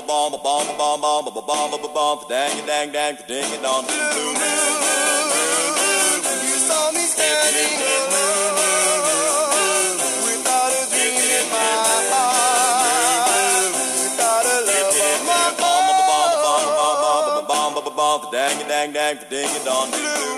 dang dang dang ding it on. You saw me standing alone without a dream in my heart, without a love of my own. Dang dang dang ding it on.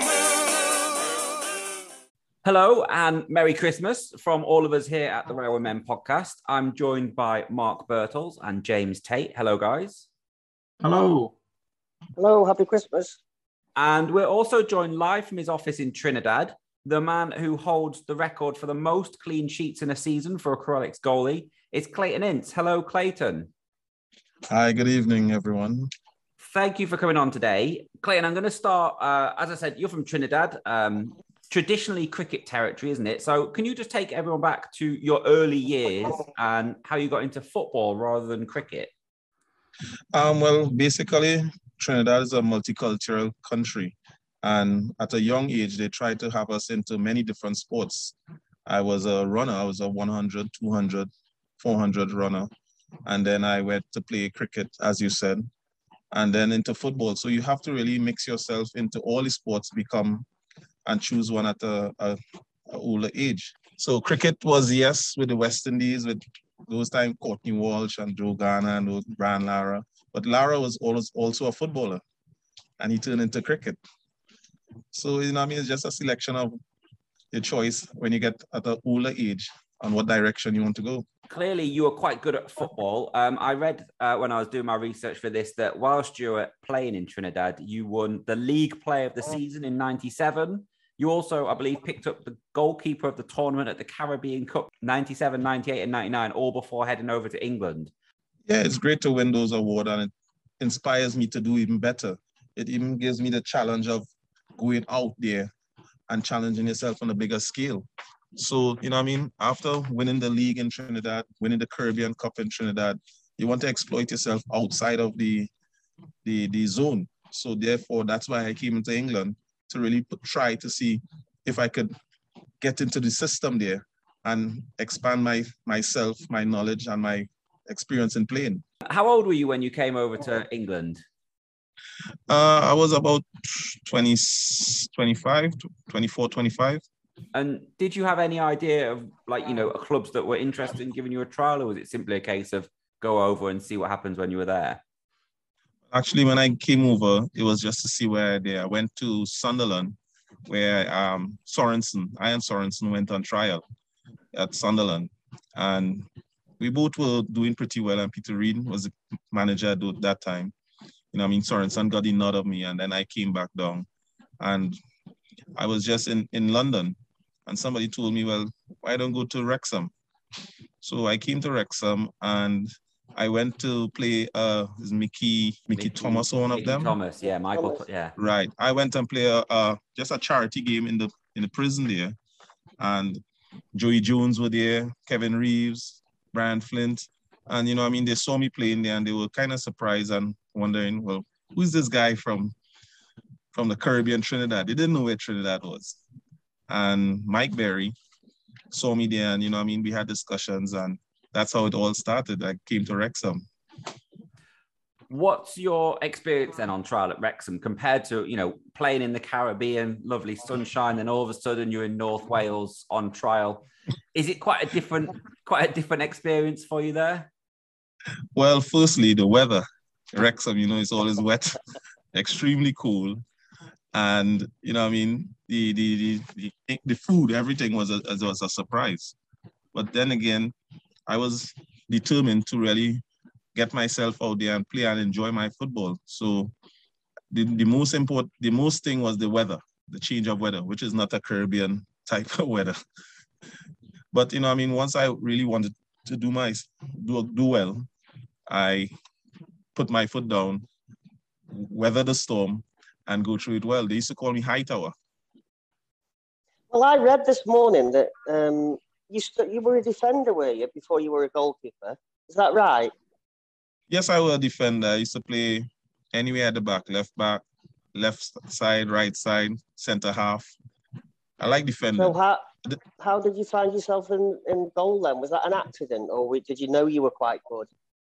Hello and Merry Christmas from all of us here at the Railway Men podcast. I'm joined by Mark Birtles and James Tate. Hello, guys. Hello. Hello, happy Christmas. And we're also joined live from his office in Trinidad, the man who holds the record for the most clean sheets in a season for a Corollix goalie. It's Clayton Ince. Hello, Clayton. Hi, good evening, everyone. Thank you for coming on today. Clayton, I'm going to start, as I said, you're from Trinidad. Traditionally cricket territory, isn't it? So can you just take everyone back to your early years and how you got into football rather than cricket? Well, basically, Trinidad is a multicultural country. And at a young age, they tried to have us into many different sports. I was a runner. I was a 100, 200, 400 runner. And then I went to play cricket, as you said, and then into football. So you have to really mix yourself into all the sports, and choose one at a older age. So cricket was, yes, with the West Indies, with those time Courtney Walsh and Joe Garner and Brian Lara. But Lara was also a footballer, and he turned into cricket. So, it's just a selection of your choice when you get at an older age on what direction you want to go. Clearly, you were quite good at football. I read when I was doing my research for this that whilst you were playing in Trinidad, you won the League Player of the Season in '97. You also, I believe, picked up the goalkeeper of the tournament at the Caribbean Cup, 97, 98 and 99, all before heading over to England. Yeah, it's great to win those awards, and it inspires me to do even better. It even gives me the challenge of going out there and challenging yourself on a bigger scale. So, after winning the league in Trinidad, winning the Caribbean Cup in Trinidad, you want to exploit yourself outside of the zone. So therefore, that's why I came into England, to really try to see if I could get into the system there and expand myself, my knowledge, and my experience in playing. How old were you when you came over to England? I was about 24, 25. And did you have any idea of, clubs that were interested in giving you a trial, or was it simply a case of go over and see what happens when you were there? Actually, when I came over, it was just to see where I went to Sunderland, where Ian Sorensen went on trial at Sunderland. And we both were doing pretty well, and Peter Reid was the manager at that time. Sorensen got the nod of me, and then I came back down. And I was just in London, and somebody told me, well, why don't go to Wrexham? So I came to Wrexham, and I went to play is Mickey Thomas, or one of them? Thomas, yeah, Michael, yeah. Right. I went and played just a charity game in the prison there, and Joey Jones were there, Kevin Reeves, Brian Flint, and they saw me playing there, and they were kind of surprised and wondering, well, who's this guy from the Caribbean, Trinidad? They didn't know where Trinidad was. And Mike Berry saw me there, and we had discussions, and that's how it all started. I came to Wrexham. What's your experience then on trial at Wrexham compared to, playing in the Caribbean, lovely sunshine, and all of a sudden you're in North Wales on trial? Is it quite a different experience for you there? Well, firstly, the weather. Wrexham, it's always wet, extremely cool. And, the food, everything was a surprise. But then again, I was determined to really get myself out there and play and enjoy my football. So the most thing was the weather, the change of weather, which is not a Caribbean type of weather. But, once I really wanted to do well, I put my foot down, weather the storm, and go through it well. They used to call me Hightower. Well, I read this morning that you were a defender, were you, before you were a goalkeeper? Is that right? Yes, I was a defender. I used to play anywhere at the back, left side, right side, center half. I like defending. So how did you find yourself in goal then? Was that an accident, or did you know you were quite good?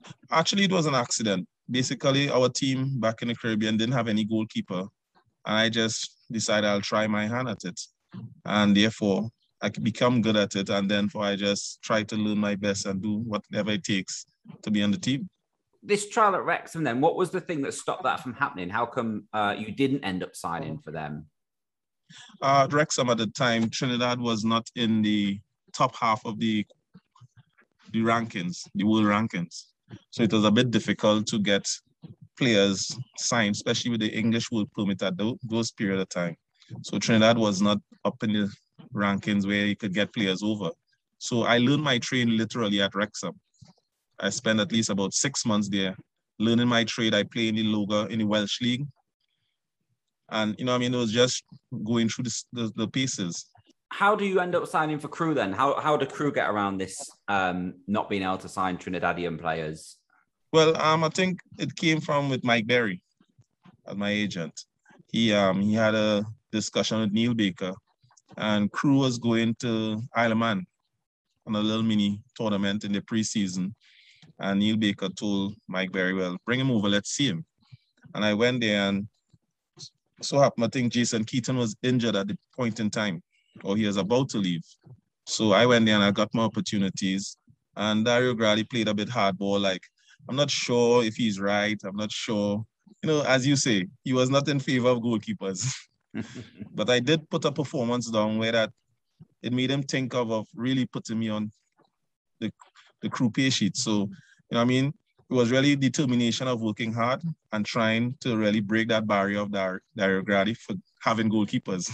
Actually, it was an accident. Basically, our team back in the Caribbean didn't have any goalkeeper, and I just decided I'll try my hand at it. And therefore, I could become good at it, and then I just try to learn my best and do whatever it takes to be on the team. This trial at Wrexham, then, what was the thing that stopped that from happening? How come you didn't end up signing for them? Wrexham at the time, Trinidad was not in the top half of the rankings, the world rankings. So it was a bit difficult to get players signed, especially with the English work permit at those period of time. So Trinidad was not up in the rankings where you could get players over. So I learned my trade literally at Wrexham. I spent at least about 6 months there learning my trade. I played in the Loga in the Welsh League. And, you know, I mean, it was just going through the paces. How do you end up signing for Crewe then? How do Crewe get around this not being able to sign Trinidadian players? Well, I think it came from with Mike Berry, as my agent. He had a discussion with Neil Baker, and Crewe was going to Isle of Man on a little mini tournament in the preseason. And Neil Baker told Mike Berry, well, bring him over, let's see him. And I went there, and so happened, I think Jason Keaton was injured at the point in time, or he was about to leave. So I went there and I got my opportunities. And Dario Gradi played a bit hardball. Like, I'm not sure if he's right. I'm not sure. You know, as you say, he was not in favor of goalkeepers. But I did put a performance down where that it made him think of really putting me on the Crewe pay sheet. So, you know what I mean? It was really determination of working hard and trying to really break that barrier of Dario Gradi for having goalkeepers.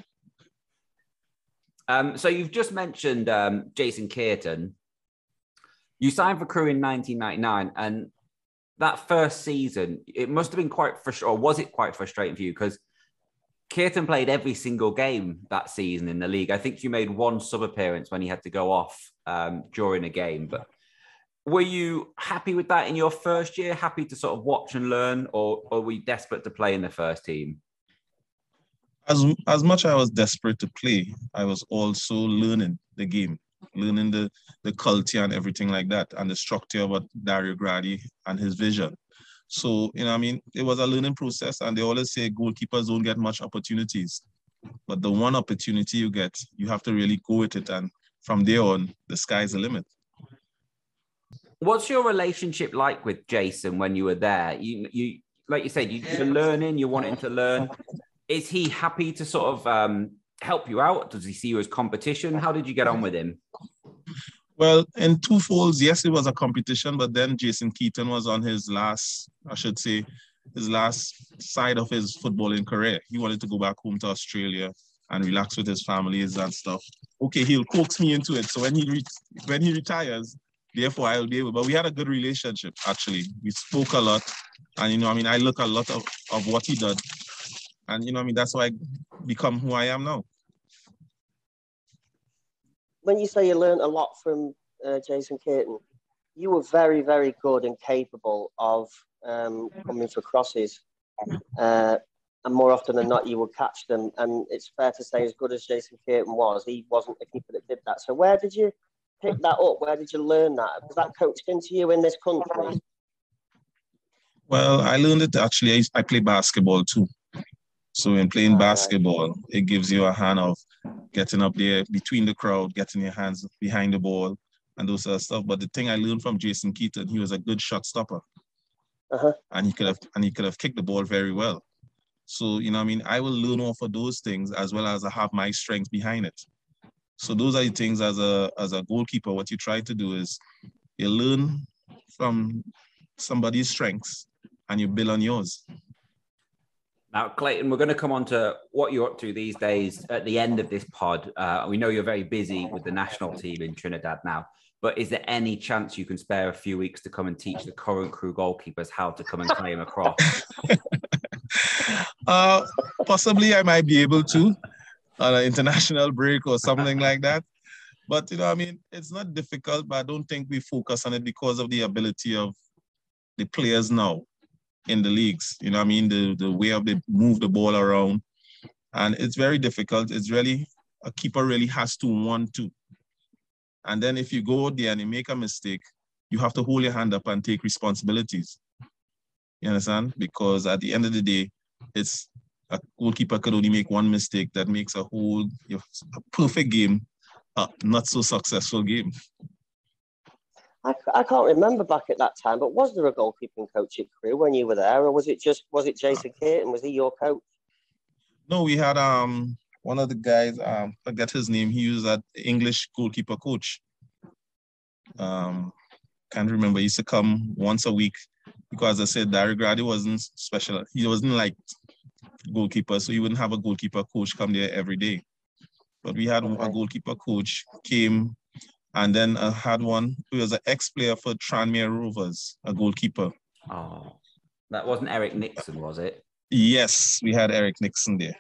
So you've just mentioned Jason Keaton. You signed for Crewe in 1999, and that first season, it must have been quite frustrating, or was it quite frustrating for you? Because Keaton played every single game that season in the league. I think you made one sub appearance when he had to go off during a game. But were you happy with that in your first year? Happy to sort of watch and learn, or were you desperate to play in the first team? As much as I was desperate to play, I was also learning the game, learning the culture and everything like that, and the structure of what Dario Gradi and his vision. So, you know, I mean, it was a learning process, and they always say goalkeepers don't get much opportunities. But the one opportunity you get, you have to really go with it. And from there on, the sky's the limit. What's your relationship like with Jason when you were there? You like you said, you're learning, you're wanting to learn. Is he happy to sort of help you out? Does he see you as competition? How did you get on with him? Well, in two folds, yes, it was a competition, but then Jason Keaton was on his last, I should say, his last side of his footballing career. He wanted to go back home to Australia and relax with his families and stuff. Okay, he'll coax me into it. So when he retires, therefore I'll be able. But we had a good relationship, actually. We spoke a lot. And, you know, I mean, I look a lot of what he did. And, you know, I mean, that's why I become who I am now. When you say you learned a lot from Jason Keaton, you were very, very good and capable of coming for crosses. And more often than not, you would catch them. And it's fair to say, as good as Jason Keaton was, he wasn't a keeper that did that. So where did you pick that up? Where did you learn that? Was that coached into you in this country? Well, I learned it actually. I play basketball too. So in playing basketball, it gives you a hand of getting up there between the crowd, getting your hands behind the ball and those sort of stuff. But the thing I learned from Jason Keaton, he was a good shot stopper. And he could have kicked the ball very well. So, you know what I mean, I will learn off of those things as well as I have my strengths behind it. So those are the things as a goalkeeper, what you try to do is you learn from somebody's strengths and you build on yours. Now, Clayton, we're going to come on to what you're up to these days at the end of this pod. We know you're very busy with the national team in Trinidad now, but is there any chance you can spare a few weeks to come and teach the current Crewe goalkeepers how to come and claim a cross? Possibly I might be able to on an international break or something like that. But, you know, I mean, it's not difficult, but I don't think we focus on it because of the ability of the players now in the leagues. You know what I mean? The way of they move the ball around. And it's very difficult. It's really, a keeper really has to want to. And then if you go there and you make a mistake, you have to hold your hand up and take responsibilities. You understand? Because at the end of the day, it's a goalkeeper could only make one mistake that makes a perfect game, not so successful game. I can't remember back at that time, but was there a goalkeeping coach at Crewe when you were there, or was it Jason Caton? Was he your coach? No, we had one of the guys, forget his name. He was an English goalkeeper coach. Can't remember. He used to come once a week because, as I said, Dario Gradi wasn't special. He wasn't like goalkeeper, so you wouldn't have a goalkeeper coach come there every day. But we had a goalkeeper coach came, and then I had one who was an ex-player for Tranmere Rovers, a goalkeeper. Oh, that wasn't Eric Nixon, was it? Yes, we had Eric Nixon there.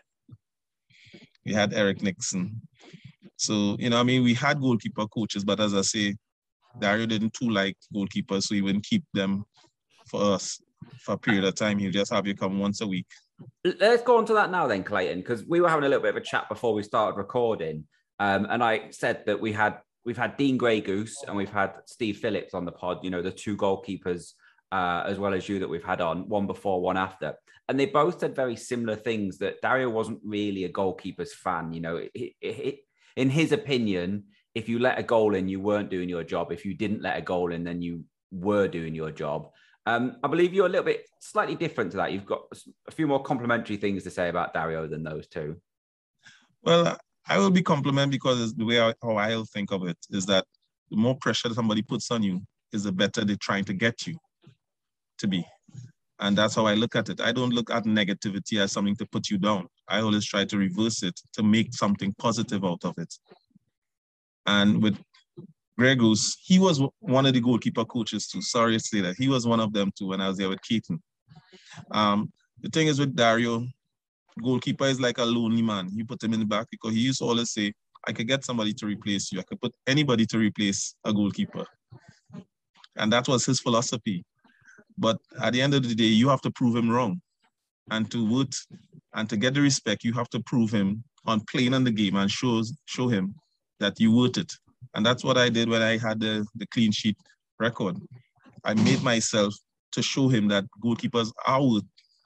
We had Eric Nixon. So, you know, I mean, we had goalkeeper coaches, but as I say, Dario didn't too like goalkeepers, so he wouldn't keep them for us for a period of time. He'll just have you come once a week. Let's go on to that now then, Clayton, because we were having a little bit of a chat before we started recording. And I said that we've had Dean Grey Goose and we've had Steve Phillips on the pod, you know, the two goalkeepers, as well as you that we've had on, one before, one after. And they both said very similar things, that Dario wasn't really a goalkeeper's fan. You know, in his opinion, if you let a goal in, you weren't doing your job. If you didn't let a goal in, then you were doing your job. I believe you're a little bit slightly different to that. You've got a few more complimentary things to say about Dario than those two. Well, I will be compliment because the way how I'll think of it is that the more pressure somebody puts on you is the better they're trying to get you to be. And that's how I look at it. I don't look at negativity as something to put you down. I always try to reverse it to make something positive out of it. And with Grey Goose, he was one of the goalkeeper coaches too. Sorry to say that. He was one of them too when I was there with Keaton. The thing is with Dario, goalkeeper is like a lonely man. You put him in the back because he used to always say, I could get somebody to replace you. I could put anybody to replace a goalkeeper. And that was his philosophy. But at the end of the day, you have to prove him wrong. And to work and to get the respect, you have to prove him on playing on the game and show him that you worth it. And that's what I did when I had the clean sheet record. I made myself to show him that goalkeepers are worth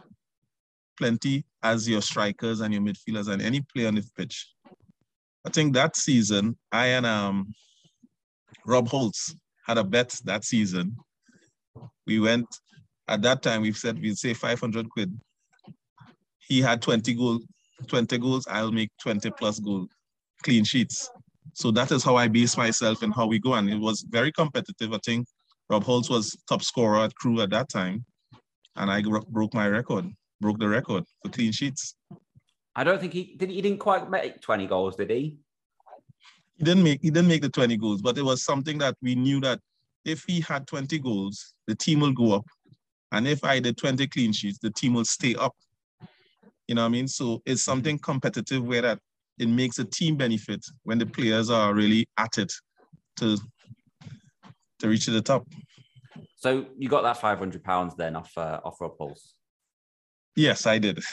plenty as your strikers and your midfielders and any player on the pitch. I think that season, I and Rob Holtz had a bet that season. We went, at that time, we'd say 500 quid. He had 20 goals, I'll make 20 plus goal clean sheets. So that is how I base myself and how we go. And it was very competitive. I think Rob Holtz was top scorer at Crewe at that time. And I broke the record for clean sheets. I don't think he didn't quite make 20 goals, did he? He didn't make the 20 goals, but it was something that we knew that if he had 20 goals, the team will go up. And if I did 20 clean sheets, the team will stay up. You know what I mean? So it's something competitive where that it makes a team benefit when the players are really at it to reach to the top. So you got that £500 then off Rob Holtz? Yes, I did.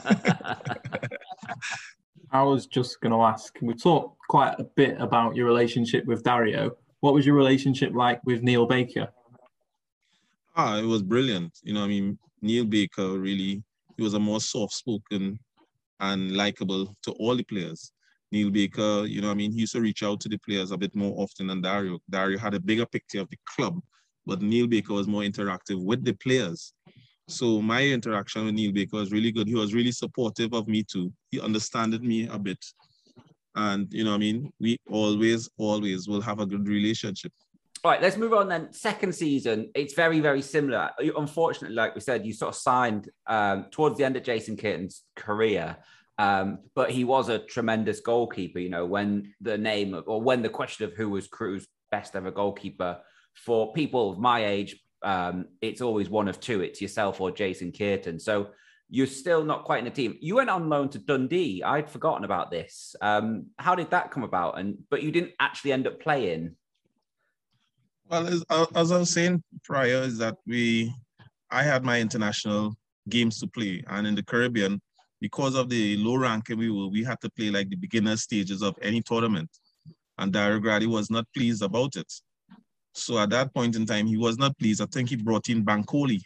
I was just going to ask, we talked quite a bit about your relationship with Dario. What was your relationship like with Neil Baker? It was brilliant. You know, I mean, Neil Baker really, he was a more soft-spoken and likable to all the players. Neil Baker, you know, I mean, he used to reach out to the players a bit more often than Dario. Dario had a bigger picture of the club, but Neil Baker was more interactive with the players. So my interaction with Neil Baker was really good. He was really supportive of me too. He understood me a bit. And, you know, I mean, we always will have a good relationship. All right, let's move on then. Second season, it's very, very similar. Unfortunately, like we said, you sort of signed towards the end of Jason Caton's career, but he was a tremendous goalkeeper. You know, when the question of who was Crewe's best ever goalkeeper, for people of my age, it's always one of two. It's yourself or Jason Caton. So you're still not quite in the team. You went on loan to Dundee. I'd forgotten about this. How did that come about? But you didn't actually end up playing. Well, as I was saying prior, is that I had my international games to play, and in the Caribbean, because of the low ranking we had to play like the beginner stages of any tournament, and Dario Gradi was not pleased about it. So at that point in time, he was not pleased. I think he brought in Bankole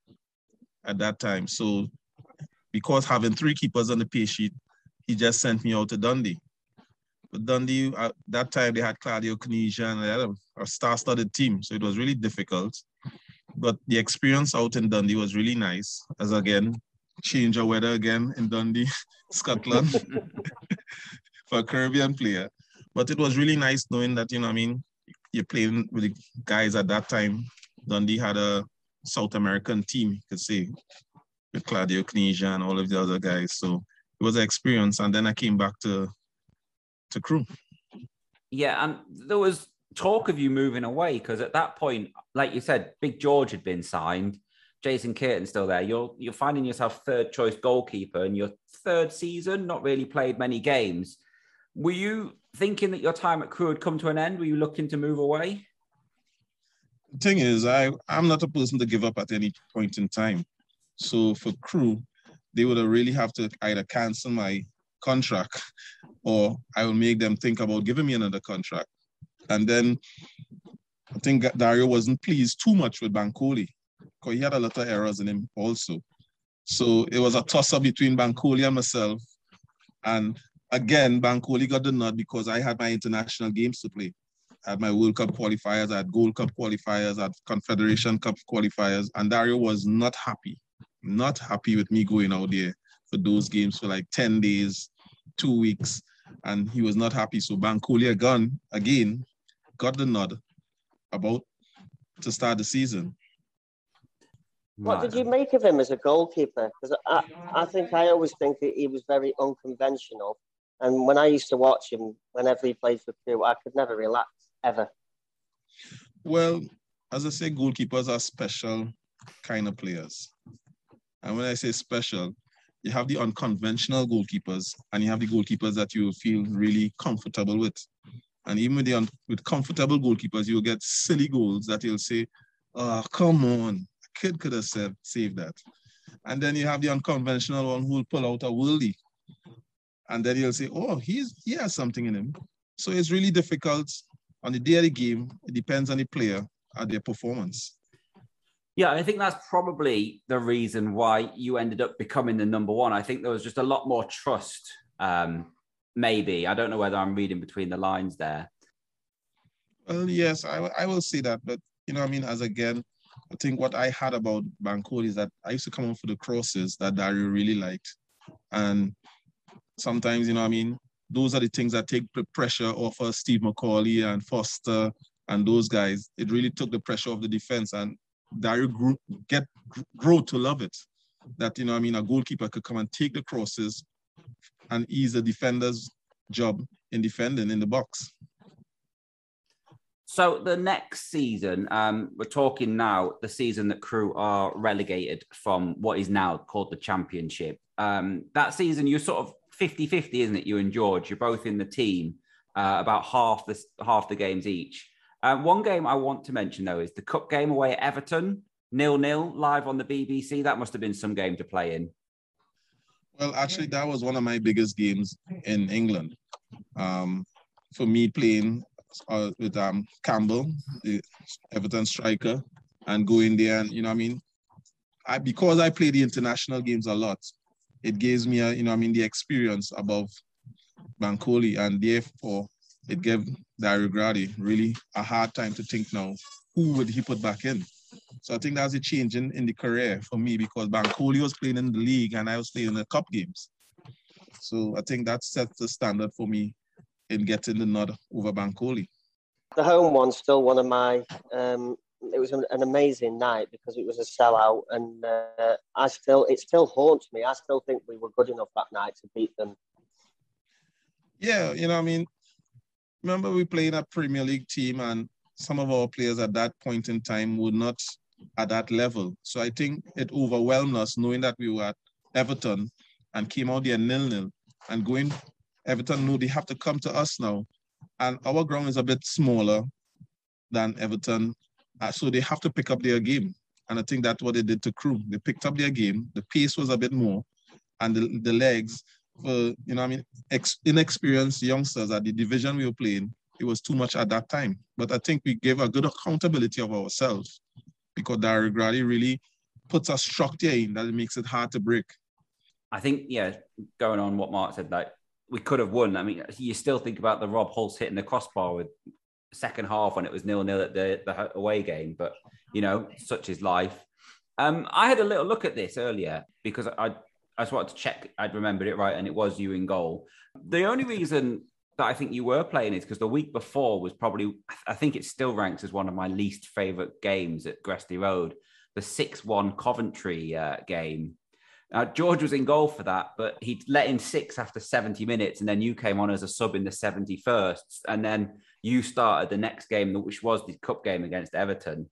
at that time. So because having 3 keepers on the pay sheet, he just sent me out to Dundee. But Dundee, at that time, they had Claudio Caniggia and they had a star-studded team. So it was really difficult. But the experience out in Dundee was really nice. As again, change of weather again in Dundee, Scotland, for a Caribbean player. But it was really nice knowing that, you know what I mean, you're playing with the guys at that time. Dundee had a South American team, you could say, with Claudio Caniggia and all of the other guys. So it was an experience. And then I came back to Crewe. Yeah, and there was talk of you moving away because at that point, like you said, Big George had been signed. Jason Cairton's still there. You're finding yourself 3rd choice goalkeeper in your 3rd season, not really played many games. Were you thinking that your time at Crewe had come to an end? Were you looking to move away? The thing is, I'm not a person to give up at any point in time. So for Crewe, they would really have to either cancel my contract or I will make them think about giving me another contract. And then I think Dario wasn't pleased too much with Bankole because he had a lot of errors in him also. So it was a toss-up between Bankole and myself. And again, Bankole got the nod because I had my international games to play. I had my World Cup qualifiers, I had Gold Cup qualifiers, I had Confederation Cup qualifiers, and Dario was not happy with me going out there for those games for like 10 days, 2 weeks, and he was not happy. So Bankole again got the nod about to start the season. What did you make of him as a goalkeeper? Because I always think that he was very unconventional. And when I used to watch him, whenever he played for Crewe, I could never relax, ever. Well, as I say, goalkeepers are special kind of players. And when I say special, you have the unconventional goalkeepers and you have the goalkeepers that you feel really comfortable with. And even with comfortable goalkeepers, you'll get silly goals that you'll say, oh, come on, a kid could have saved that. And then you have the unconventional one who will pull out a worldie. And then you'll say, oh, he has something in him. So it's really difficult. On the day of the game, it depends on the player and their performance. Yeah, I think that's probably the reason why you ended up becoming the number 1. I think there was just a lot more trust, maybe. I don't know whether I'm reading between the lines there. Well, yes, I will say that. But, you know what I mean, I think what I had about Bankole is that I used to come on for the crosses that Dario really liked. And sometimes, you know what I mean, those are the things that take the pressure off of Steve McCauley and Foster and those guys. It really took the pressure off the defense. And Dario grew to love it. That, you know what I mean, a goalkeeper could come and take the crosses and ease the defender's job in defending in the box. So the next season, we're talking now, the season that Crewe are relegated from what is now called the Championship. That season, you're sort of 50-50, isn't it, you and George? You're both in the team, about half the games each. One game I want to mention, though, is the Cup game away at Everton, 0-0, live on the BBC. That must have been some game to play in. Well, actually, that was one of my biggest games in England. For me, playing with Campbell, the Everton striker, and going there, and, you know what I mean, because I play the international games a lot, it gives me, the experience above Bankole, and therefore it gave Dario Gradi really a hard time to think now, who would he put back in? So I think that's a change in the career for me because Bankole was playing in the league and I was playing in the cup games. So I think that sets the standard for me in getting the nod over Bankole. The home one's still one of my, it was an amazing night because it was a sellout and it still haunts me. I still think we were good enough that night to beat them. Yeah, you know what I mean? Remember we played a Premier League team and some of our players at that point in time were not at that level. So I think it overwhelmed us knowing that we were at Everton and came out there 0-0 and going, Everton knew they have to come to us now. And our ground is a bit smaller than Everton. So they have to pick up their game. And I think that's what they did to Crewe. They picked up their game. The pace was a bit more. And the legs for, inexperienced youngsters at the division we were playing, it was too much at that time. But I think we gave a good accountability of ourselves because Dario Grady really puts a structure in that it makes it hard to break. I think, yeah, going on what Mark said, like we could have won. I mean, you still think about the Rob Hulse hitting the crossbar with second half when it was 0-0 at the away game, but you know, such is life. I had a little look at this earlier because I just wanted to check I'd remembered it right, and it was you in goal. The only reason that I think you were playing is because the week before was probably, I think it still ranks as one of my least favourite games at Gresty Road, the 6-1 Coventry game. George was in goal for that, but he'd let in 6 after 70 minutes, and then you came on as a sub in the 71st, and then you started the next game, which was the cup game against Everton.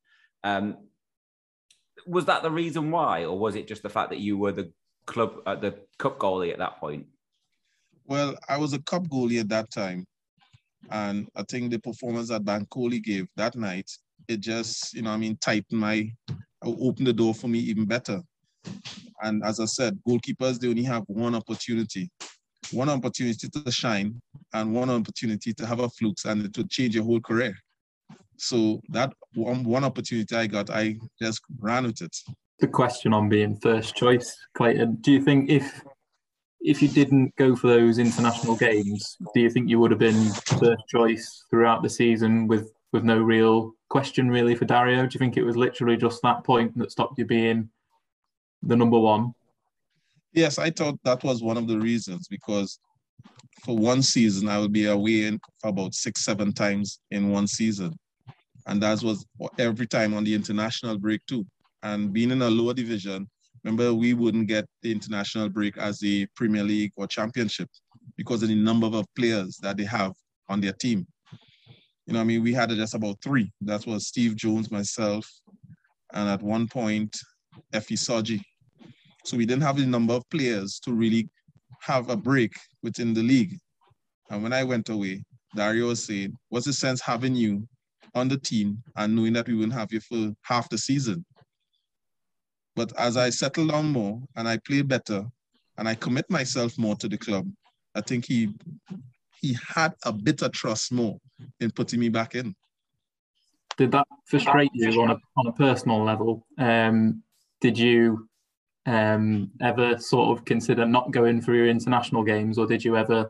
Was that the reason why, or was it just the fact that you were the cup goalie at that point? Well, I was a cup goalie at that time, and I think the performance that Bancoli gave that night, it just, opened the door for me even better. And as I said, goalkeepers, they only have one opportunity to shine and one opportunity to have a fluke and to change your whole career. So that one opportunity I got, I just ran with it. The question on being first choice, Clayton, do you think if you didn't go for those international games, do you think you would have been first choice throughout the season with no real question really for Dario? Do you think it was literally just that point that stopped you being the number one? Yes, I thought that was one of the reasons, because for one season, I would be away for about 6-7 times in one season. And that was every time on the international break too. And being in a lower division, remember, we wouldn't get the international break as the Premier League or Championship because of the number of players that they have on their team. We had just about 3. That was Steve Jones, myself, and at one point, Effie Soji. So we didn't have the number of players to really have a break within the league. And when I went away, Dario was saying, what's the sense having you on the team and knowing that we wouldn't have you for half the season? But as I settled down more and I played better and I commit myself more to the club, I think he had a bit of trust more in putting me back in. Did that frustrate you on a personal level? Did you ever sort of consider not going for your international games, or did you ever,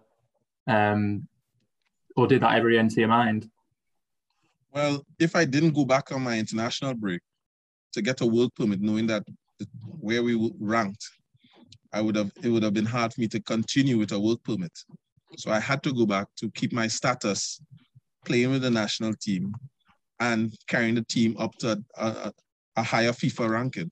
or did that ever enter your mind? Well, if I didn't go back on my international break to get a work permit, knowing that where we ranked, it would have been hard for me to continue with a work permit. So I had to go back to keep my status, playing with the national team and carrying the team up to a higher FIFA ranking.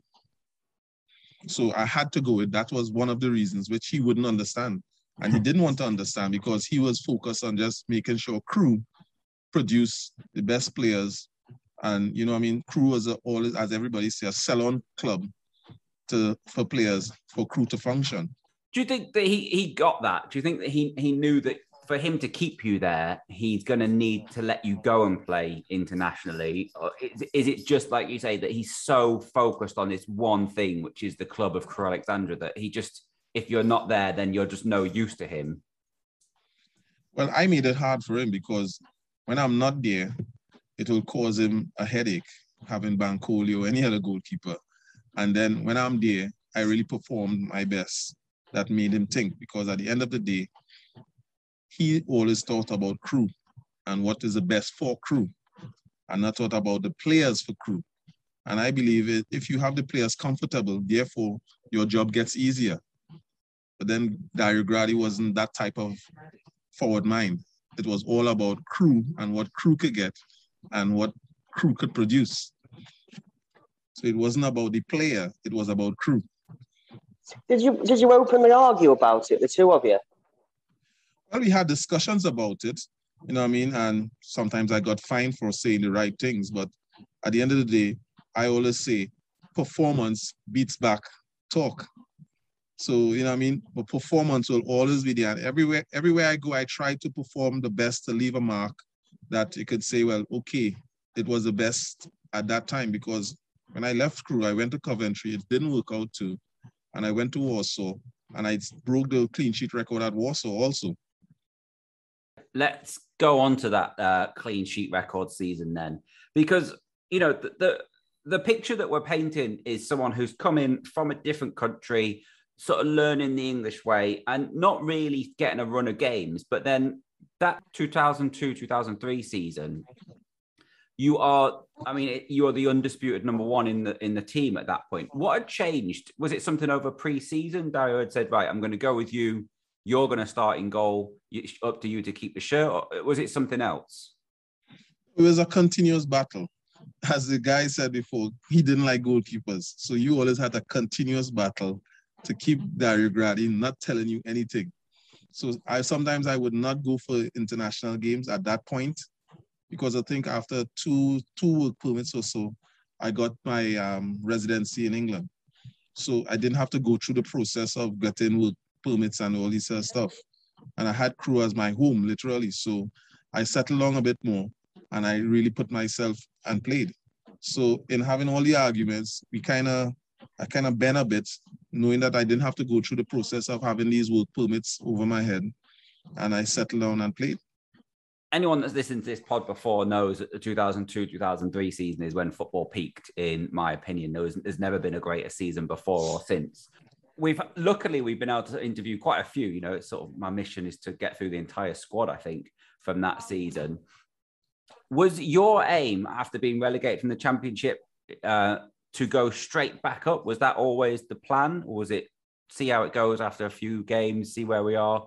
So I had to go with that. Was one of the reasons which he wouldn't understand. And he didn't want to understand because he was focused on just making sure Crewe produce the best players. And, Crewe was always, as everybody says, a sell-on club for players, for Crewe to function. Do you think that he got that? Do you think that he knew that for him to keep you there, he's going to need to let you go and play internationally? Or is it just like you say that he's so focused on this one thing, which is the club of Crewe Alexandra, that he just, if you're not there, then you're just no use to him? Well, I made it hard for him because when I'm not there, it will cause him a headache having Bancoli or any other goalkeeper. And then when I'm there, I really performed my best. That made him think, because at the end of the day, he always thought about Crewe and what is the best for Crewe, and not thought about the players for Crewe. And I believe if you have the players comfortable, therefore your job gets easier. But then Dario Grady wasn't that type of forward mind. It was all about Crewe and what Crewe could get and what Crewe could produce. So it wasn't about the player, it was about Crewe. Did you openly argue about it, the two of you? Well, we had discussions about it, and sometimes I got fined for saying the right things, but at the end of the day, I always say performance beats back talk. So, but performance will always be there. And everywhere I go, I try to perform the best to leave a mark that you could say, well, okay, it was the best at that time, because when I left Crewe, I went to Coventry, it didn't work out too. And I went to Warsaw, and I broke the clean sheet record at Warsaw also. let's go on to that clean sheet record season then, because the picture that we're painting is someone who's come in from a different country, sort of learning the English way and not really getting a run of games. But then that 2002-2003 season, you are the undisputed number one in the team at that point. What had changed? Was it something over pre-season? Dario had said, right, I'm going to go with you. You're going to start in goal. It's up to you to keep the shirt. Or was it something else? It was a continuous battle. As the guy said before, he didn't like goalkeepers. So you always had a continuous battle to keep Dario Gradi not telling you anything. So sometimes I would not go for international games at that point, because I think after two work permits or so, I got my residency in England. So I didn't have to go through the process of getting work permits and all this stuff. And I had Crewe as my home, literally. So I settled down a bit more and I really put myself and played. So in having all the arguments, I kind of bent a bit, knowing that I didn't have to go through the process of having these work permits over my head. And I settled down and played. Anyone that's listened to this pod before knows that the 2002-2003 season is when football peaked, in my opinion. There's never been a greater season before or since. We've been able to interview quite a few. It's sort of my mission is to get through the entire squad, I think, from that season. Was your aim, after being relegated from the Championship, to go straight back up? Was that always the plan? Or was it see how it goes after a few games, see where we are?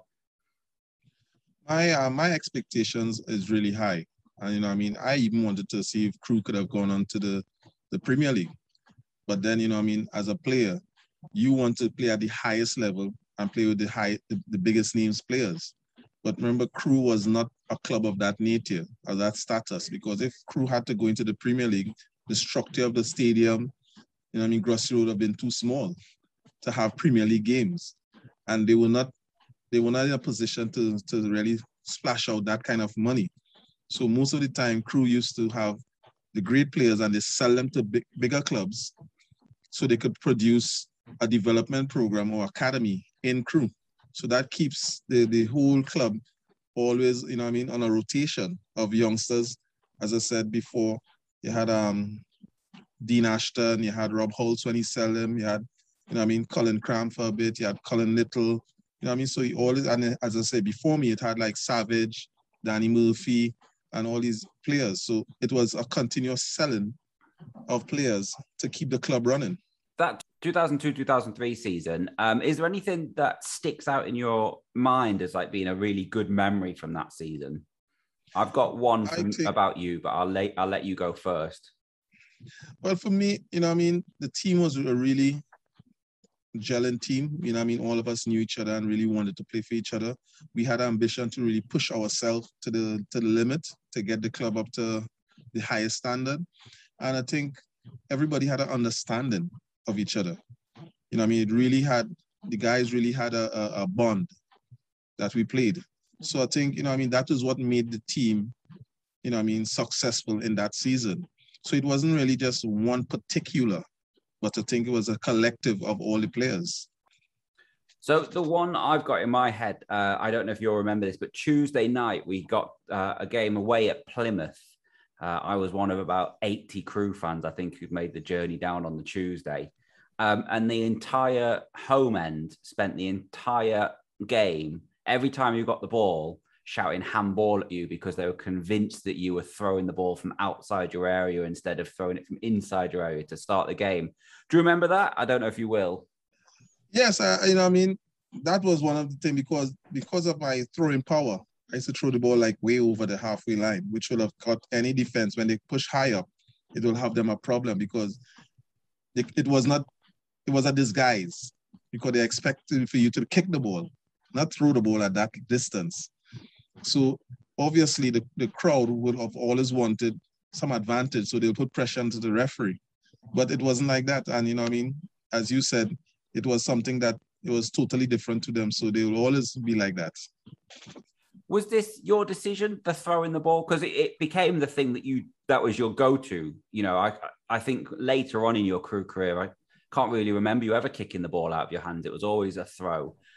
My expectations is really high. And, I even wanted to see if Crewe could have gone on to the Premier League. But then, as a player, you want to play at the highest level and play with the biggest names players. But remember, Crewe was not a club of that nature, of that status, because if Crewe had to go into the Premier League, the structure of the stadium, Grossi would have been too small to have Premier League games. And they were not in a position to really splash out that kind of money. So most of the time, Crewe used to have the great players and they sell them to bigger clubs so they could produce a development program or academy in Crewe. So that keeps the whole club always, on a rotation of youngsters. As I said before, you had Dean Ashton, you had Rob Holtz when he sold them, you had, Colin Cram for a bit, you had Colin Little, so he always, and as I said, before me, it had like Savage, Danny Murphy, and all these players. So it was a continuous selling of players to keep the club running. That 2002-2003 season, is there anything that sticks out in your mind as like being a really good memory from that season? I've got one about you, but I'll let you go first. Well, for me, the team was a really gelling team. All of us knew each other and really wanted to play for each other. We had ambition to really push ourselves to the limit to get the club up to the highest standard. And I think everybody had an understanding of each other. The guys really had a bond that we played. So I think, that is what made the team, successful in that season. So it wasn't really just one particular, but I think it was a collective of all the players. So the one I've got in my head, I don't know if you'll remember this, but Tuesday night we got a game away at Plymouth. I was one of about 80 Crewe fans, I think, who'd made the journey down on the Tuesday. And the entire home end spent the entire game, every time you got the ball, shouting handball at you because they were convinced that you were throwing the ball from outside your area instead of throwing it from inside your area to start the game. Do you remember that? I don't know if you will. Yes, that was one of the things because of my throwing power. I used to throw the ball like way over the halfway line, which would have caught any defense. When they push high up, it will have them a problem because it was a disguise, because they expected for you to kick the ball, not throw the ball at that distance. So obviously the crowd would have always wanted some advantage, so they'll put pressure onto the referee. But it wasn't like that. And as you said, it was something that it was totally different to them. So they will always be like that. Was this your decision, the throwing the ball? Because it became the thing that was your go-to. I think later on in your Crewe career, I can't really remember you ever kicking the ball out of your hands. It was always a throw.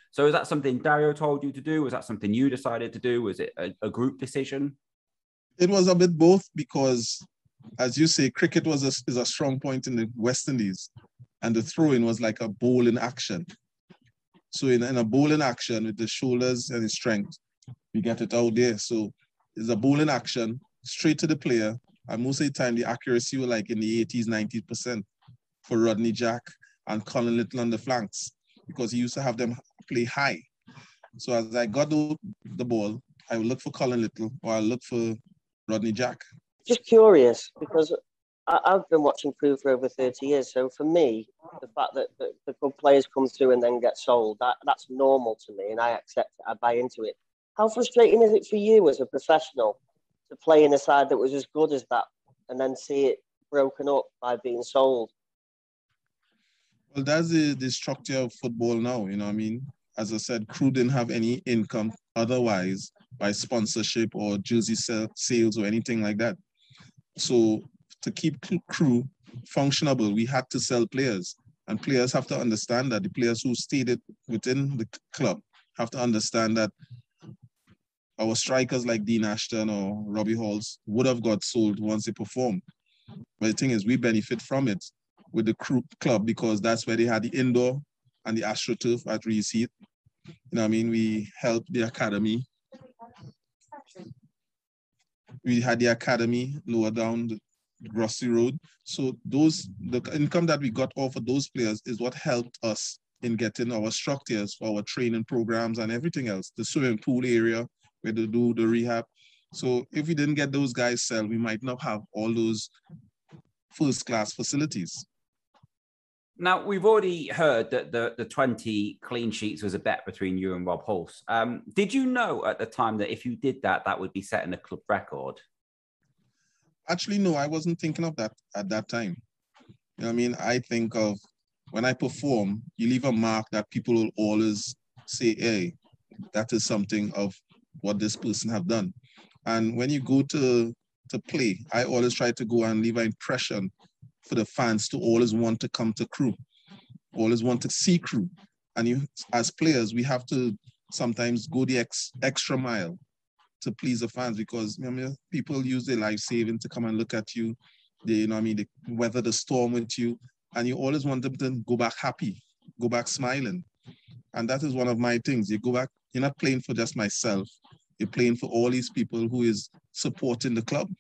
So is that something Dario told you to do? Was that something you decided to do? Was it a group decision? It was a bit both because, as you say, cricket is a strong point in the West Indies, and the throw-in was like a bowling action. So in a bowling action with the shoulders and the strength, we get it out there. So it's a bowling action, straight to the player, and most of the time the accuracy was like in the 80s, 90% for Rodney Jack and Colin Little on the flanks, because he used to have them play high. So as I got the ball, I would look for Colin Little or I look for Rodney Jack. Just curious, because I've been watching Crewe for over 30 years. So for me, the fact that the good players come through and then get sold, that's normal to me, and I accept it, I buy into it. How frustrating is it for you as a professional to play in a side that was as good as that and then see it broken up by being sold? Well, that's the structure of football now, you know what I mean? As I said, Crewe didn't have any income otherwise by sponsorship or jersey sales or anything like that. So to keep Crewe functionable, we had to sell players. And players have to understand that. The players who stayed within the club have to understand that our strikers like Dean Ashton or Robbie Halls would have got sold once they performed. But the thing is, we benefit from it with the Crewe club because that's where they had the indoor and the AstroTurf at Rees Heath. You know what I mean? We helped the academy. We had the academy lower down the Grossi Road. So the income that we got off of those players is what helped us in getting our structures for our training programs and everything else. The swimming pool area where they do the rehab. So if we didn't get those guys sell, we might not have all those first-class facilities. Now, we've already heard that the 20 clean sheets was a bet between you and Rob Hulse. Did you know at the time that if you did that, that would be setting a club record? Actually, no, I wasn't thinking of that at that time. You know what I mean? I think of when I perform, you leave a mark that people will always say, hey, that is something of what this person have done. And when you go to play, I always try to go and leave an impression for the fans to always want to come to Crewe, always want to see Crewe. And you, as players, we have to sometimes go the extra mile to please the fans because people use their life saving to come and look at you. They weather the storm with you, and you always want them to go back happy, go back smiling. And that is one of my things. You go back, you're not playing for just myself. You're playing for all these people who is supporting the club.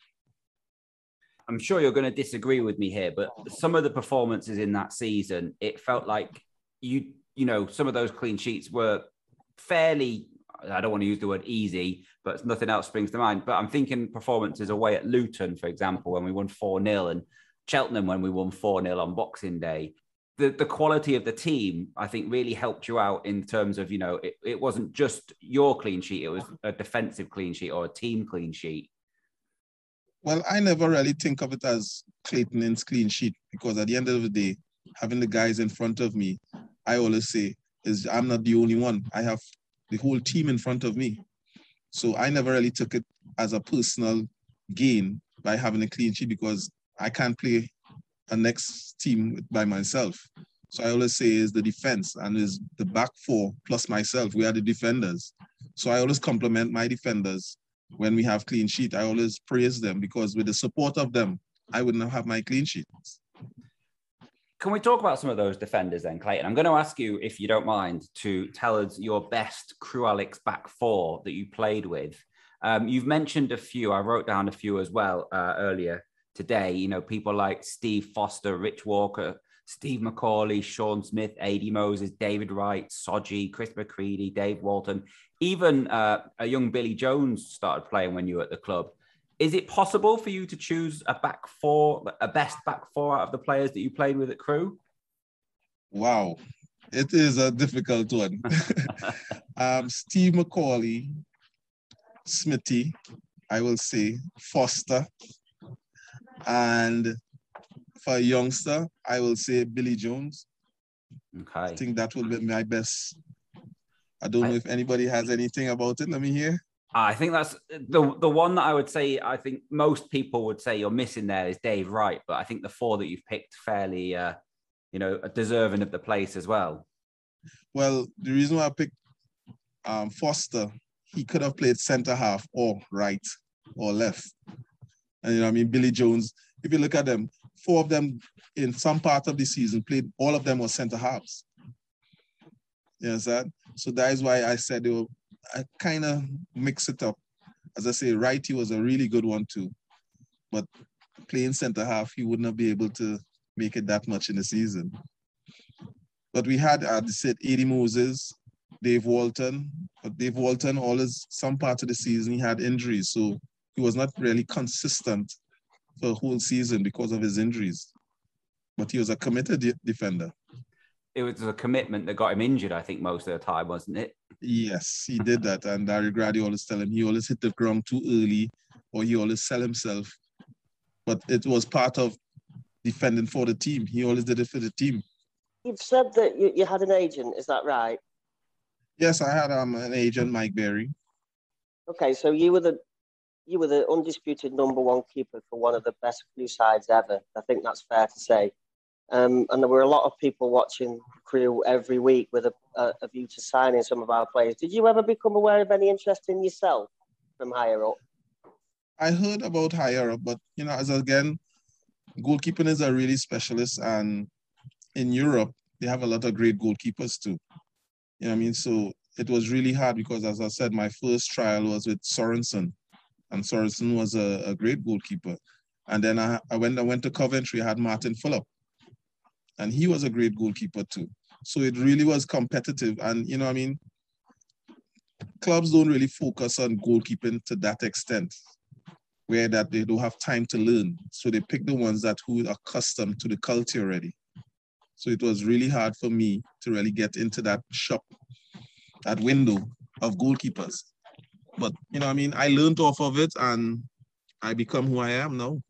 I'm sure you're going to disagree with me here, but some of the performances in that season, it felt like some of those clean sheets were fairly, I don't want to use the word easy, but nothing else springs to mind. But I'm thinking performances away at Luton, for example, when we won 4-0, and Cheltenham when we won 4-0 on Boxing Day. The quality of the team, I think, really helped you out in terms of, it wasn't just your clean sheet, it was a defensive clean sheet or a team clean sheet. Well, I never really think of it as Clayton's clean sheet because at the end of the day, having the guys in front of me, I always say, I'm not the only one. I have the whole team in front of me. So I never really took it as a personal gain by having a clean sheet because I can't play a next team by myself. So I always say is the defense and is the back four plus myself. We are the defenders. So I always compliment my defenders. When we have clean sheet, I always praise them because with the support of them, I would not have my clean sheets. Can we talk about some of those defenders then, Clayton? I'm going to ask you, if you don't mind, to tell us your best Crewe Alex back four that you played with. You've mentioned a few. I wrote down a few as well earlier today. People like Steve Foster, Rich Walker, Steve McCauley, Sean Smith, Adi Moses, David Wright, Soji, Chris McCready, Dave Walton. Even a young Billy Jones started playing when you were at the club. Is it possible for you to choose a back four, a best back four out of the players that you played with at Crewe? Wow, it is a difficult one. Steve McCauley, Smithy, I will say, Foster, and for a youngster, I will say Billy Jones. Okay. I think that will be my best. I don't know if anybody has anything about it. Let me hear. I think that's the one that I would say, I think most people would say you're missing there is Dave Wright, but I think the four that you've picked fairly, deserving of the place as well. Well, the reason why I picked Foster, he could have played center half or right or left. And you know what I mean? Billy Jones, if you look at them, 4 of them in some part of the season played, all of them were center halves. You understand? So that is why I said I kind of mix it up. As I say, right, he was a really good one too. But playing center half, he would not be able to make it that much in the season. But we had, Eddie Moses, Dave Walton. But Dave Walton, some part of the season, he had injuries. So he was not really consistent for the whole season because of his injuries. But he was a committed defender. It was a commitment that got him injured, I think, most of the time, wasn't it? Yes, he did that. And Dario Gradi always tell him he always hit the ground too early or he always sell himself. But it was part of defending for the team. He always did it for the team. You've said that you had an agent, is that right? Yes, I had an agent, Mike Berry. Okay, so you were the undisputed number 1 keeper for one of the best Crewe sides ever. I think that's fair to say. And there were a lot of people watching Crewe every week with a view to signing some of our players. Did you ever become aware of any interest in yourself from higher up? I heard about higher up, but, you know, goalkeeping is a really specialist. And in Europe, they have a lot of great goalkeepers too. You know what I mean? So it was really hard because, as I said, my first trial was with Sorensen. And Sorensen was a great goalkeeper. And then I went to Coventry, I had Martin Fulop. And he was a great goalkeeper too. So it really was competitive. And, you know what I mean? Clubs don't really focus on goalkeeping to that extent, where that they don't have time to learn. So they pick the ones who are accustomed to the culture already. So it was really hard for me to really get into that shop, that window of goalkeepers. But, you know what I mean? I learned off of it and I become who I am now.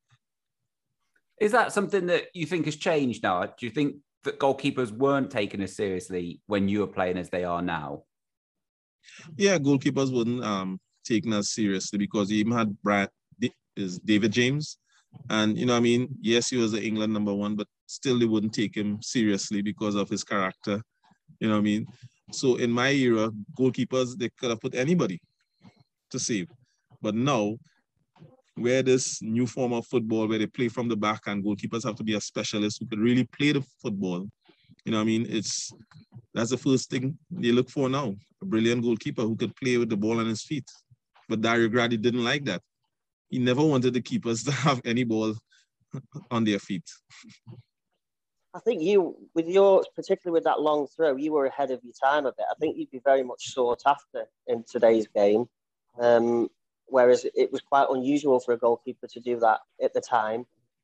Is that something that you think has changed now? Do you think that goalkeepers weren't taken as seriously when you were playing as they are now? Yeah, goalkeepers weren't taken as seriously because you even had David James. And, you know what I mean? Yes, he was the England number 1, but still they wouldn't take him seriously because of his character. You know what I mean? So in my era, goalkeepers, they could have put anybody to save. But now, where this new form of football where they play from the back and goalkeepers have to be a specialist who could really play the football. You know what I mean? That's the first thing they look for now. A brilliant goalkeeper who could play with the ball on his feet. But Dario Gradi didn't like that. He never wanted the keepers to have any ball on their feet. I think particularly with that long throw, you were ahead of your time a bit. I think you'd be very much sought after in today's game. Whereas it was quite unusual for a goalkeeper to do that at the time.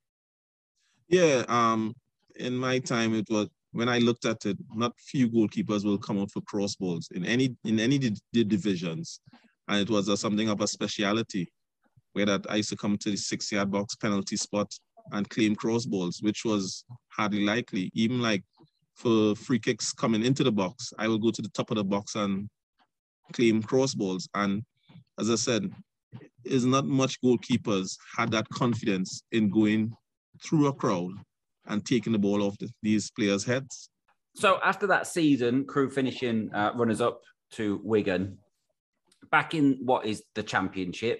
Yeah, in my time, it was, when I looked at it, not few goalkeepers will come out for cross balls in any divisions. And it was something of a speciality, where that I used to come to the 6-yard box penalty spot and claim cross balls, which was hardly likely. Even like for free kicks coming into the box, I will go to the top of the box and claim cross balls. And as I said, is not much goalkeepers had that confidence in going through a crowd and taking the ball off these players' heads. So after that season, Crewe finishing runners-up to Wigan, back in what is the Championship,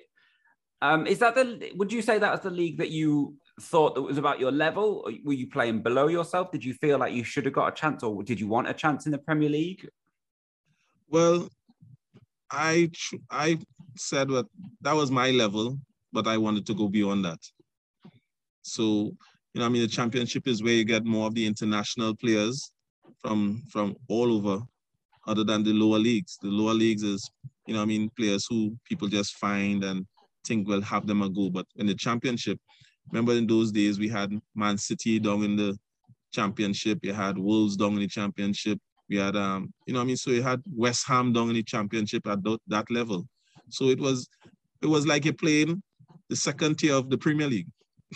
would you say that was the league that you thought that was about your level? Or were you playing below yourself? Did you feel like you should have got a chance, or did you want a chance in the Premier League? Well, I said that was my level, but I wanted to go beyond that. So, you know, I mean, the Championship is where you get more of the international players from all over, other than the lower leagues. The lower leagues is, you know, I mean, players who people just find and think will have them a go. But in the Championship, remember in those days we had Man City down in the Championship, you had Wolves down in the Championship. We had, you know what I mean? So you had West Ham down in the Championship at that level. So it was like you're playing the second tier of the Premier League.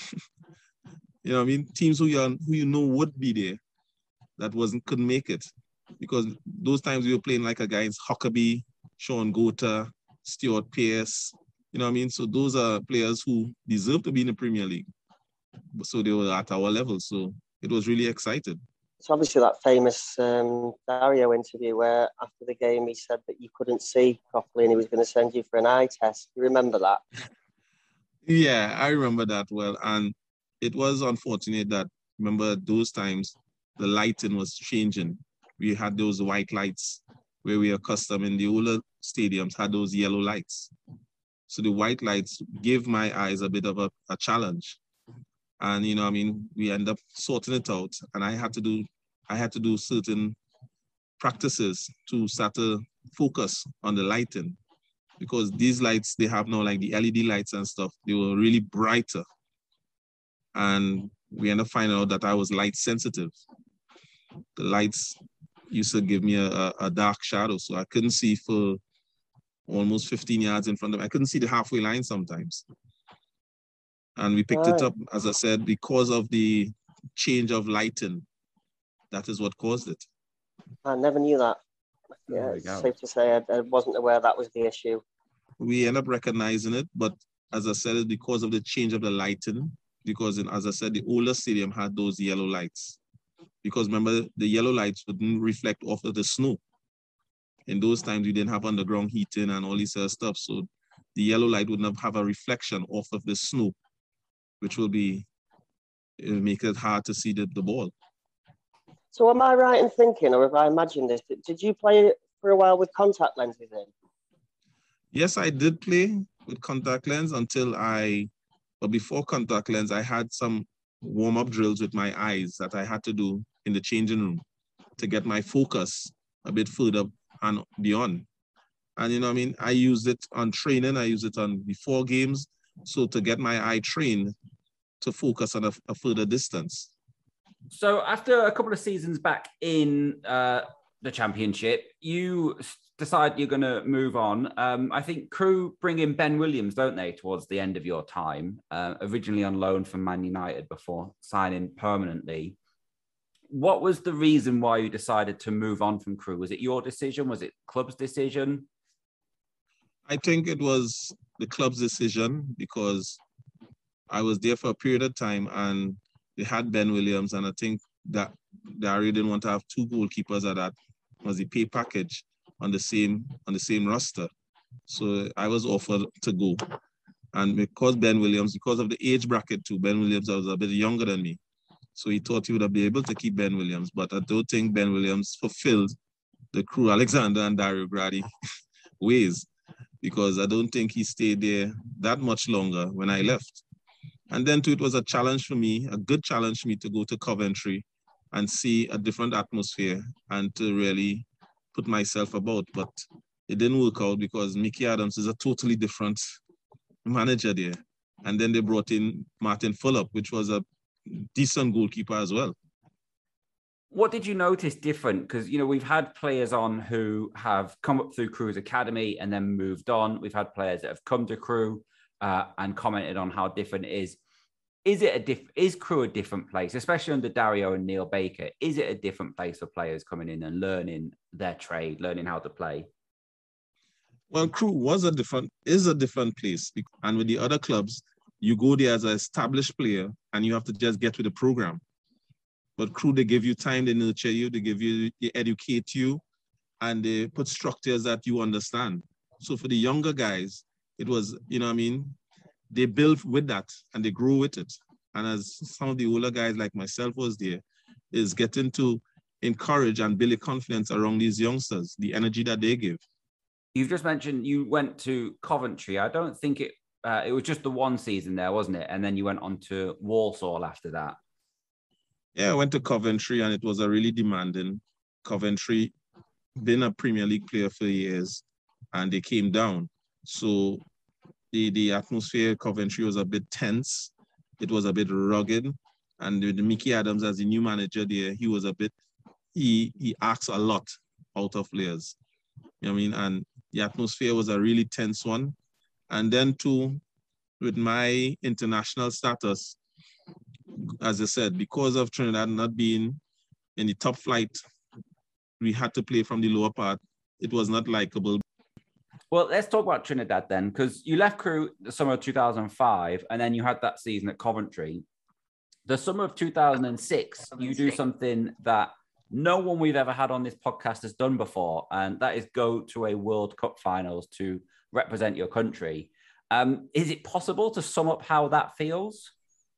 You know what I mean? Teams who you know would be there that couldn't make it. Because those times we were playing like against Huckabee, Sean Gota, Stuart Pearce. You know what I mean? So those are players who deserve to be in the Premier League. So they were at our level. So it was really exciting. It's obviously that famous Dario interview where after the game he said that you couldn't see properly and he was going to send you for an eye test. You remember that? Yeah, I remember that well. And it was unfortunate that, remember those times, the lighting was changing. We had those white lights where we are accustomed in the older stadiums had those yellow lights. So the white lights gave my eyes a bit of a challenge. And, you know, I mean, we end up sorting it out. And I had to do certain practices to start to focus on the lighting. Because these lights they have now, like the LED lights and stuff, they were really brighter. And we ended up finding out that I was light sensitive. The lights used to give me a dark shadow, so I couldn't see for almost 15 yards in front of me. I couldn't see the halfway line sometimes. And we picked it up, as I said, because of the change of lighting. That is what caused it. I never knew that. Yeah, it's safe to say I wasn't aware that was the issue. We end up recognizing it, but as I said, it's because of the change of the lighting. Because, as I said, the older stadium had those yellow lights. Because remember, the yellow lights wouldn't reflect off of the snow. In those times, we didn't have underground heating and all this other stuff. So the yellow light wouldn't have a reflection off of the snow, which will make it hard to see the ball. So am I right in thinking, or have I imagined this, did you play for a while with contact lenses in? Yes, I did play with contact lens but before contact lens, I had some warm-up drills with my eyes that I had to do in the changing room to get my focus a bit further and beyond. And, you know, I mean, I used it on training. I used it on before games. So to get my eye trained to focus on a further distance. So after a couple of seasons back in the Championship, you decide you're going to move on. I think Crewe bring in Ben Williams, don't they, towards the end of your time, originally on loan from Man United before signing permanently. What was the reason why you decided to move on from Crewe? Was it your decision? Was it club's decision? I think it was the club's decision because I was there for a period of time and they had Ben Williams, and I think that Dario didn't want to have two goalkeepers at that was the pay package on the same roster. So I was offered to go. And because of the age bracket too, Ben Williams was a bit younger than me. So he thought he would be able to keep Ben Williams, but I don't think Ben Williams fulfilled the Crewe Alexander and Dario Gradi ways, because I don't think he stayed there that much longer when I left. And then too, it was a challenge for me, a good challenge for me to go to Coventry and see a different atmosphere and to really put myself about. But it didn't work out because Mickey Adams is a totally different manager there. And then they brought in Martin Fulop, which was a decent goalkeeper as well. What did you notice different? Because, you know, we've had players on who have come up through Crewe's academy and then moved on. We've had players that have come to Crewe and commented on how different it is. Is Crewe a different place, especially under Dario and Neil Baker? Is it a different place for players coming in and learning their trade, learning how to play? Well, Crewe is a different place. And with the other clubs, you go there as an established player and you have to just get with the program. But Crewe, they give you time, they nurture you, they educate you, and they put structures that you understand. So for the younger guys, it was, you know what I mean, they build with that and they grow with it. And as some of the older guys like myself was there, is getting to encourage and build a confidence around these youngsters, the energy that they give. You've just mentioned you went to Coventry. I don't think it was just the one season there, wasn't it? And then you went on to Walsall after that. Yeah, I went to Coventry and it was a really demanding. Coventry, been a Premier League player for years and they came down. So the atmosphere at Coventry was a bit tense. It was a bit rugged. And with Mickey Adams as the new manager there, he asks a lot out of players. You know what I mean? And the atmosphere was a really tense one. And then too, with my international status, as I said, because of Trinidad not being in the top flight, we had to play from the lower part. It was not likable. Well, let's talk about Trinidad then, because you left Crewe the summer of 2005, and then you had that season at Coventry. the summer of 2006, you do something that no one we've ever had on this podcast has done before, and that is go to a World Cup finals to represent your country. Is it possible to sum up how that feels?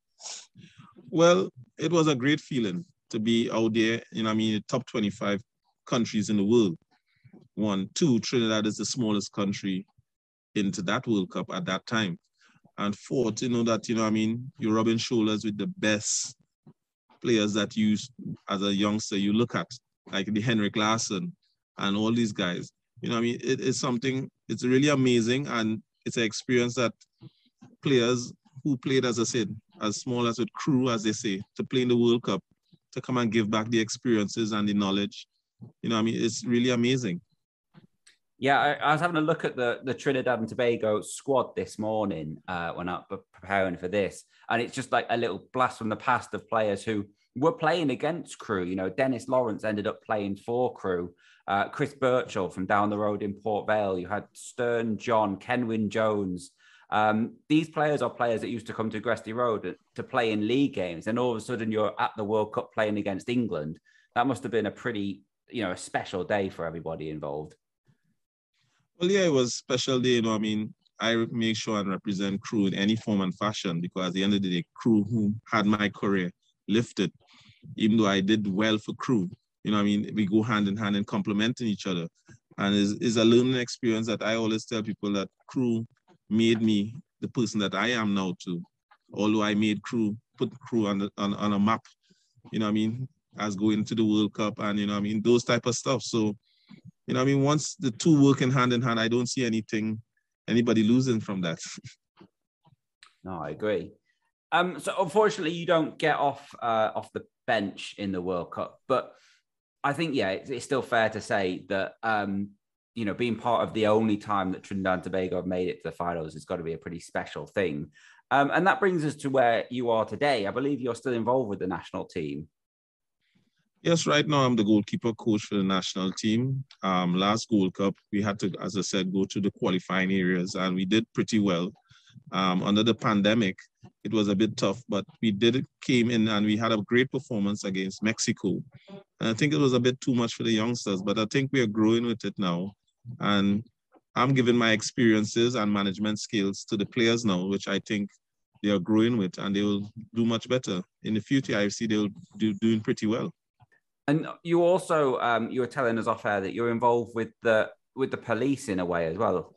Well, it was a great feeling to be out there, the top 25 countries in the world. 1, 2, Trinidad is the smallest country into that World Cup at that time. And 4, to know that, you're rubbing shoulders with the best players that you, as a youngster, you look at, like the Henrik Larsson and all these guys. It is something, it's really amazing, and it's an experience that players who played, as I said, as small as with Crew, as they say, to play in the World Cup, to come and give back the experiences and the knowledge. It's really amazing. Yeah, I was having a look at the Trinidad and Tobago squad this morning when I was preparing for this. And it's just like a little blast from the past of players who were playing against Crew. Dennis Lawrence ended up playing for Crew. Chris Birchall from down the road in Port Vale. You had Stern John, Kenwyn Jones. These players are players that used to come to Gresty Road to play in league games. And all of a sudden you're at the World Cup playing against England. That must have been a pretty, a special day for everybody involved. Well, yeah, it was a special day. I make sure and represent Crew in any form and fashion, because at the end of the day, Crew, who had my career lifted, even though I did well for Crew, we go hand in hand and complementing each other. And it's a learning experience that I always tell people that Crew made me the person that I am now too. Although I made Crew, put Crew on a map, as going to the World Cup and, those type of stuff. So, once the two working hand in hand, I don't see anybody losing from that. No, I agree. So unfortunately, you don't get off the bench in the World Cup, but I think, it's still fair to say that, being part of the only time that Trinidad and Tobago have made it to the finals has got to be a pretty special thing. And that brings us to where you are today. I believe you're still involved with the national team. Yes, right now I'm the goalkeeper coach for the national team. Last Gold Cup, we had to, as I said, go to the qualifying areas, and we did pretty well. Under the pandemic, it was a bit tough, but came in and we had a great performance against Mexico. And I think it was a bit too much for the youngsters, but I think we are growing with it now. And I'm giving my experiences and management skills to the players now, which I think they are growing with, and they will do much better. In the future, I see they'll doing pretty well. And you also, you were telling us off air that you're involved with the police in a way as well.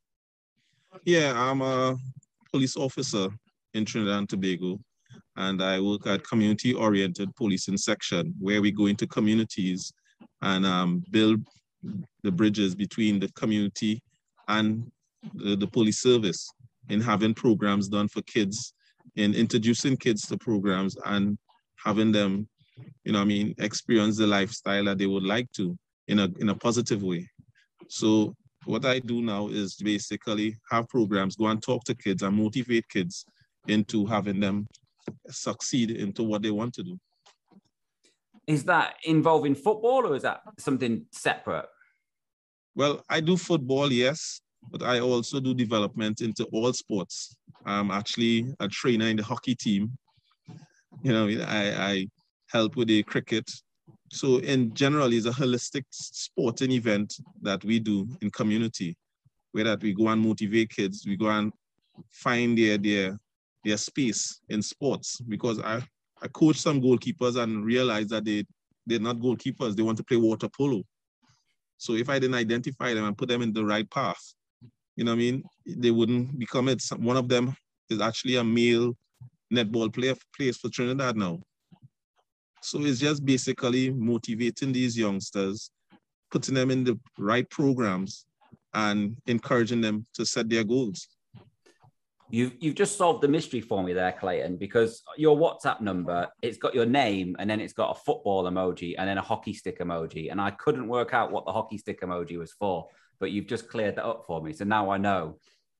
Yeah, I'm a police officer in Trinidad and Tobago, and I work at community-oriented policing section, where we go into communities and build the bridges between the community and the police service, in having programs done for kids, in introducing kids to programs and having them experience the lifestyle that they would like to in a positive way. So what I do now is basically have programs, go and talk to kids and motivate kids into having them succeed into what they want to do. Is that involving football, or is that something separate? Well, I do football, yes, but I also do development into all sports. I'm actually a trainer in the hockey team. I help with the cricket. So in general, it's a holistic sporting event that we do in community, where that we go and motivate kids. We go and find their space in sports, because I coach some goalkeepers and realize that they're not goalkeepers. They want to play water polo. So if I didn't identify them and put them in the right path, they wouldn't become it. One of them is actually a male netball player, plays for Trinidad now. So it's just basically motivating these youngsters, putting them in the right programs and encouraging them to set their goals. You've just solved the mystery for me there, Clayton, because your WhatsApp number, it's got your name and then it's got a football emoji and then a hockey stick emoji. And I couldn't work out what the hockey stick emoji was for, but you've just cleared that up for me. So now I know.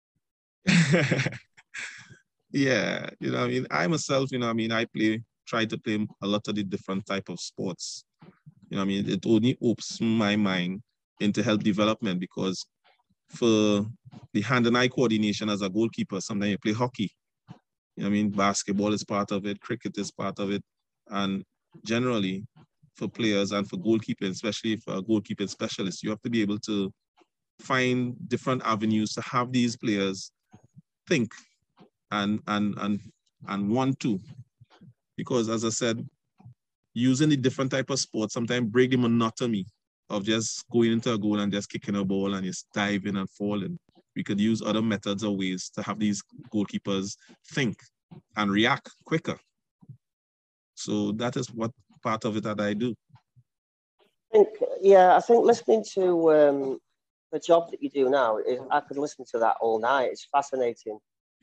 Yeah, I myself, I try to play a lot of the different type of sports. It only opens my mind into health development, because for the hand and eye coordination as a goalkeeper, sometimes you play hockey. You know what I mean? Basketball is part of it, cricket is part of it. And generally, for players and for goalkeeping, especially for a goalkeeping specialist, you have to be able to find different avenues to have these players think and want to. Because as I said, using the different type of sports sometimes break the monotony of just going into a goal and just kicking a ball and just diving and falling. We could use other methods or ways to have these goalkeepers think and react quicker. So that is what part of it that I do. I think listening to the job that you do now, I could listen to that all night. It's fascinating.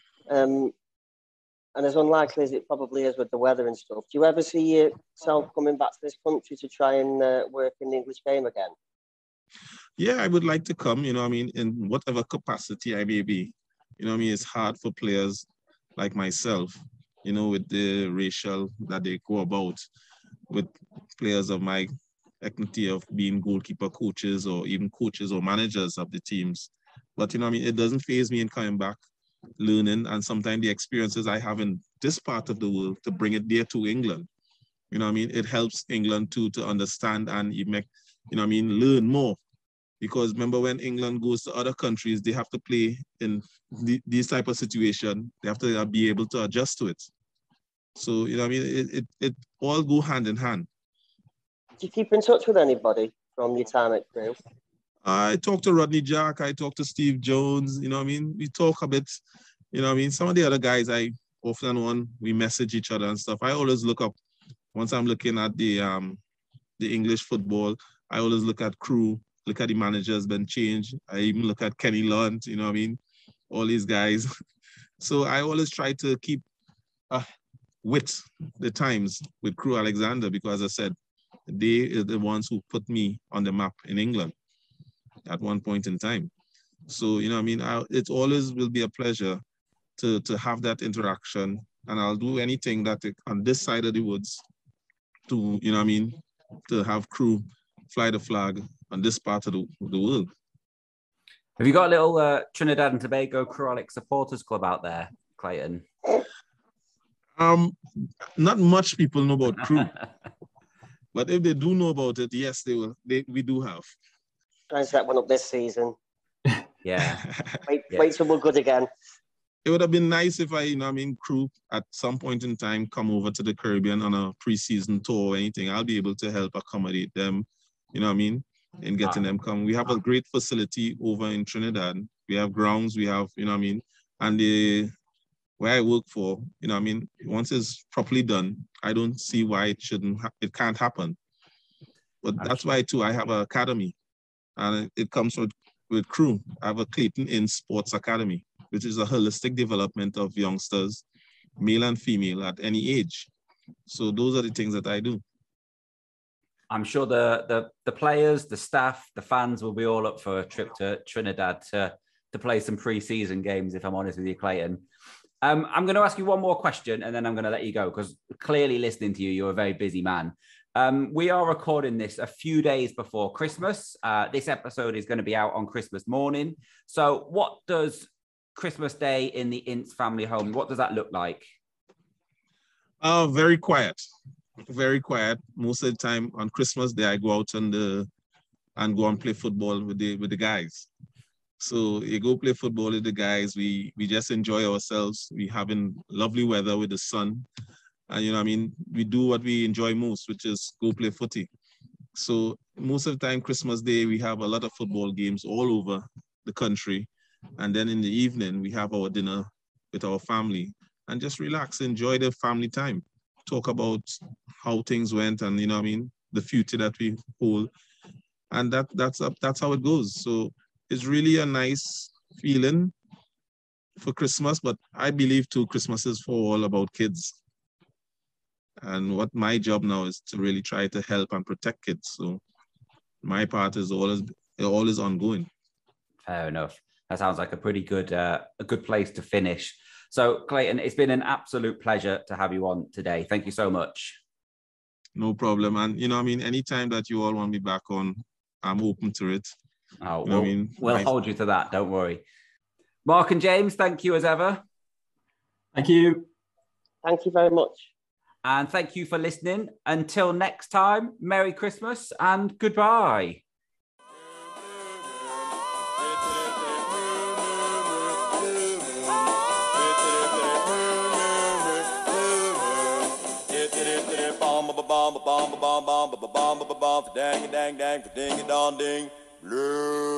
And as unlikely as it probably is with the weather and stuff, do you ever see yourself coming back to this country to try and work in the English game again? Yeah, I would like to come, you know what I mean, in whatever capacity I may be. You know what I mean? It's hard for players like myself, you know, with the racial that they go about, with players of my ethnicity of being goalkeeper coaches or even coaches or managers of the teams. But, you know what I mean, it doesn't faze me in coming back, learning, and sometimes the experiences I have in this part of the world to bring it there to England. You know what I mean? It helps England too to understand and you make, you know what I mean, learn more. Because remember when England goes to other countries, they have to play in these type of situation. They have to be able to adjust to it. So, you know what I mean? It all go hand in hand. Do you keep in touch with anybody from your time at Crewe? I talked to Rodney Jack. I talked to Steve Jones. You know what I mean? We talk a bit, you know what I mean? Some of the other guys I often on, we message each other and stuff. I always look up, once I'm looking at the English football, I always look at Crewe, look at the managers been changed. I even look at Kenny Lunt, you know what I mean? All these guys. So I always try to keep with the times with Crewe Alexandra because, as I said, they are the ones who put me on the map in England at one point in time. So, you know what I mean? It always will be a pleasure to have that interaction, and I'll do anything that on this side of the woods to, you know what I mean, to have Crewe fly the flag on this part of the world. Have you got a little Trinidad and Tobago Crew supporters club out there, Clayton? Not much people know about Crewe. But if they do know about it, yes, they will. We do have. Try and set one up this season. Yeah. Wait till we're good again. It would have been nice if Crewe at some point in time come over to the Caribbean on a pre-season tour or anything. I'll be able to help accommodate them, you know what I mean, in getting them come. We have a great facility over in Trinidad. We have grounds, we have, you know what I mean, and where I work for, you know what I mean, once it's properly done, I don't see why it can't happen. But that's why too, I have an academy, and it comes with Crewe. I have a Clayton Inn Sports Academy, which is a holistic development of youngsters, male and female at any age. So those are the things that I do. I'm sure the players, the staff, the fans will be all up for a trip to Trinidad to play some pre-season games, if I'm honest with you, Clayton. I'm going to ask you one more question and then I'm going to let you go because clearly listening to you, you're a very busy man. We are recording this a few days before Christmas. This episode is going to be out on Christmas morning. So what does Christmas Day in the Ince family home, what does that look like? Very quiet. Very quiet. Most of the time on Christmas Day, I go out and go and play football with the guys. So you go play football with the guys. We just enjoy ourselves. We having lovely weather with the sun. And, you know what I mean, we do what we enjoy most, which is go play footy. So most of the time, Christmas Day, we have a lot of football games all over the country. And then in the evening, we have our dinner with our family and just relax, enjoy the family time, talk about how things went and, you know what I mean, the future that we hold. And that's how it goes. So it's really a nice feeling for Christmas, but I believe too, Christmas is for all about kids. And what my job now is to really try to help and protect kids. So my part is always ongoing. Fair enough. That sounds like a pretty good, a good place to finish. So Clayton, it's been an absolute pleasure to have you on today. Thank you so much. No problem. And, you know what I mean, anytime that you all want me back on, I'm open to it. Oh, you know what I mean? We'll hold you to that. Don't worry. Mark and James, thank you as ever. Thank you. Thank you very much. And thank you for listening. Until next time, Merry Christmas and goodbye. Dang, dang, dang, ding, dong, ding, blue.